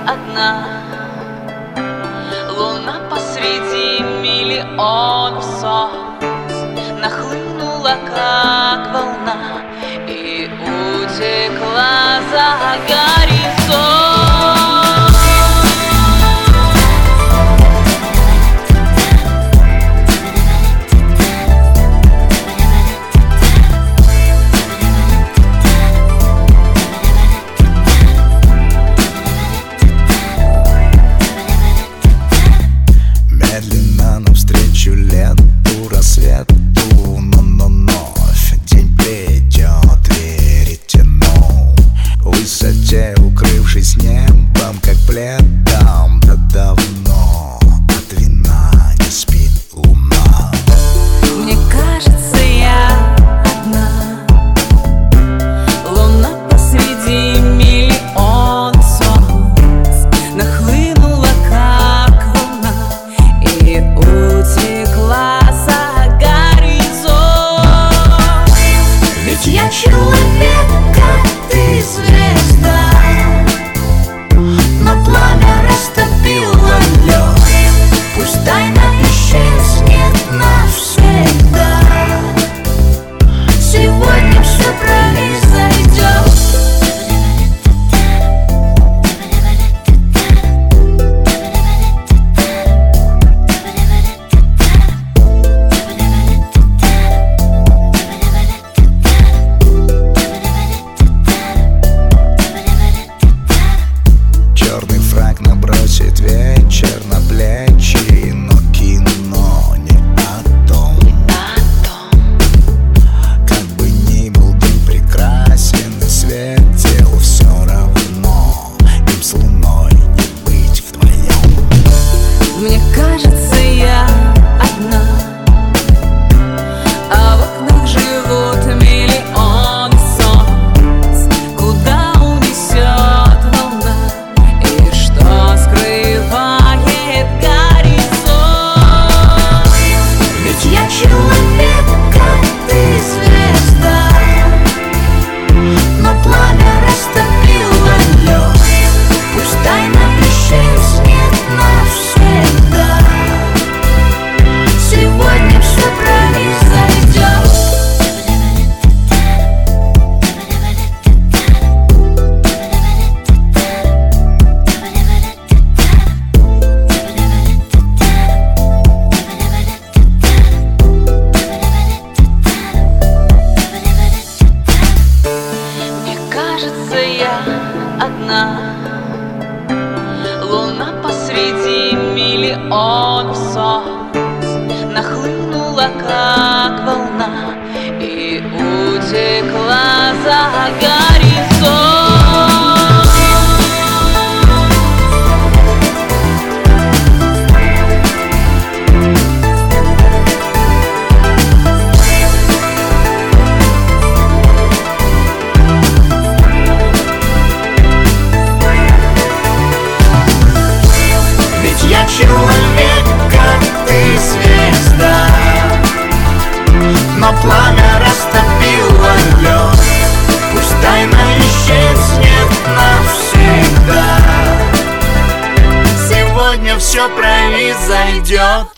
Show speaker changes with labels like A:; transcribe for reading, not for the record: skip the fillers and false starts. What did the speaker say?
A: одна. Луна посреди миллионов солнц нахлынула, как волна, и утекла за горизонт.
B: Медленно навстречу лету, рассвету, но вновь день придет, веретено в высоте, укрывшись небом, как пледом, да давно от вина не спит луна.
A: Мне кажется, я одна. Луна посреди миллионов солнц нахлынула, как волна, и утекла за горизонт. Ведь я человек, как ты звезда, но пламя растопило лед. Пусть тайна исчезнет навсегда. Сегодня все произойдет.
B: Черный фрак набросит вечер на плечи, но кино не о том. Как бы ни был день прекрасен и светел, все равно им с луной не быть вдвоем.
A: Мне кажется, я одна, а в окнах живут миллионы солнц. Куда унесет волна и что скрывает горизонт? Ведь я человек, как ты звезда, но пламя растопило лед. Пусть тайна исчезнет навсегда. Сегодня все произойдет. Мне кажется, я одна. Луна посреди миллионов солнц нахлынула, как волна, и утекла за горизонт.
B: Ведь я человек, как ты звезда, но пламя растопило лед. Пусть тайна исчезнет навсегда. Сегодня все произойдет.